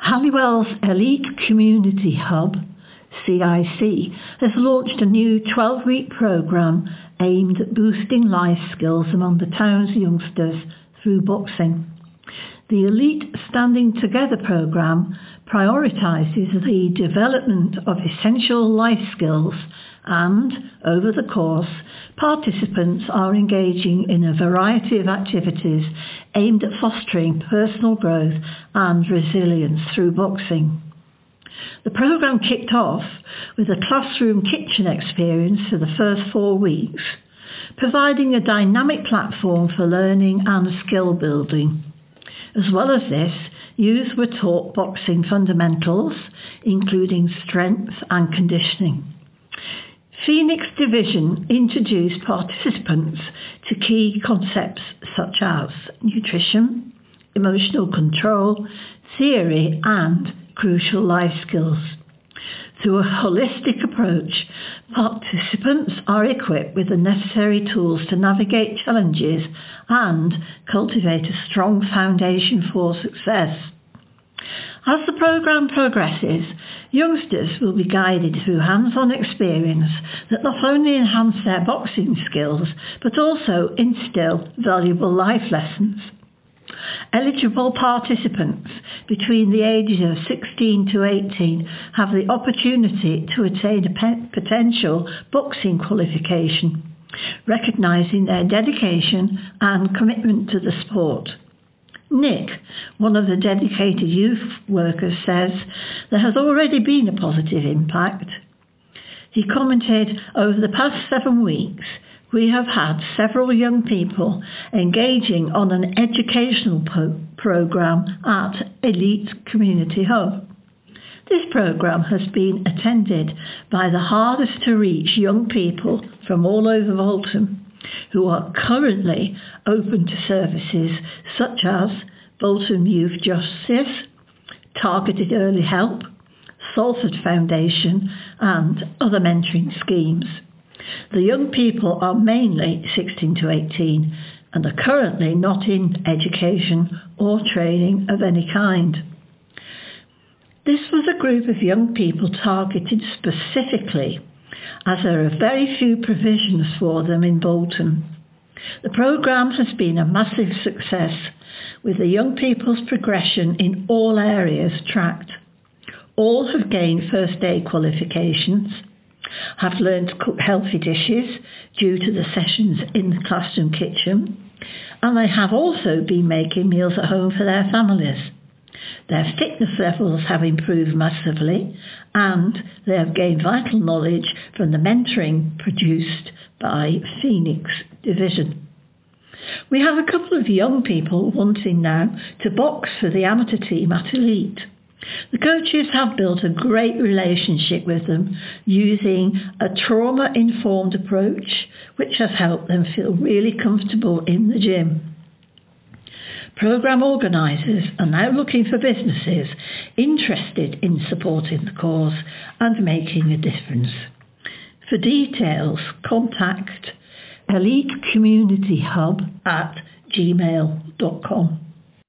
Halliwell's Elite Community Hub, CIC, has launched a new 12-week programme aimed at boosting life skills among the town's youngsters through boxing. The Elite Standing Together programme prioritises the development of essential life skills and, over the course, participants are engaging in a variety of activities aimed at fostering personal growth and resilience through boxing. The programme kicked off with a classroom kitchen experience for the first 4 weeks, providing a dynamic platform for learning and skill building. As well as this, youth were taught boxing fundamentals, including strength and conditioning. Phoenix Division introduced participants to key concepts such as nutrition, emotional control, theory and crucial life skills. Through a holistic approach, participants are equipped with the necessary tools to navigate challenges and cultivate a strong foundation for success. As the programme progresses, youngsters will be guided through hands-on experience that not only enhance their boxing skills, but also instill valuable life lessons. Eligible participants between the ages of 16 to 18 have the opportunity to attain a potential boxing qualification, recognising their dedication and commitment to the sport. Nick, one of the dedicated youth workers, says there has already been a positive impact. He commented, "Over the past 7 weeks, we have had several young people engaging on an educational programme at Elite Community Hub. This programme has been attended by the hardest to reach young people from all over Bolton, who are currently open to services such as Bolton Youth Justice, Targeted Early Help, Salford Foundation and other mentoring schemes. The young people are mainly 16 to 18 and are currently not in education or training of any kind." This was a group of young people targeted specifically, as there are very few provisions for them in Bolton. The programme has been a massive success, with the young people's progression in all areas tracked. All have gained first aid qualifications, have learned to cook healthy dishes due to the sessions in the classroom kitchen, and they have also been making meals at home for their families. Their fitness levels have improved massively, and they have gained vital knowledge from the mentoring produced by Phoenix Division. We have a couple of young people wanting now to box for the amateur team at Elite. The coaches have built a great relationship with them using a trauma-informed approach, which has helped them feel really comfortable in the gym. Programme organisers are now looking for businesses interested in supporting the cause and making a difference. For details, contact elitecommunityhub@gmail.com.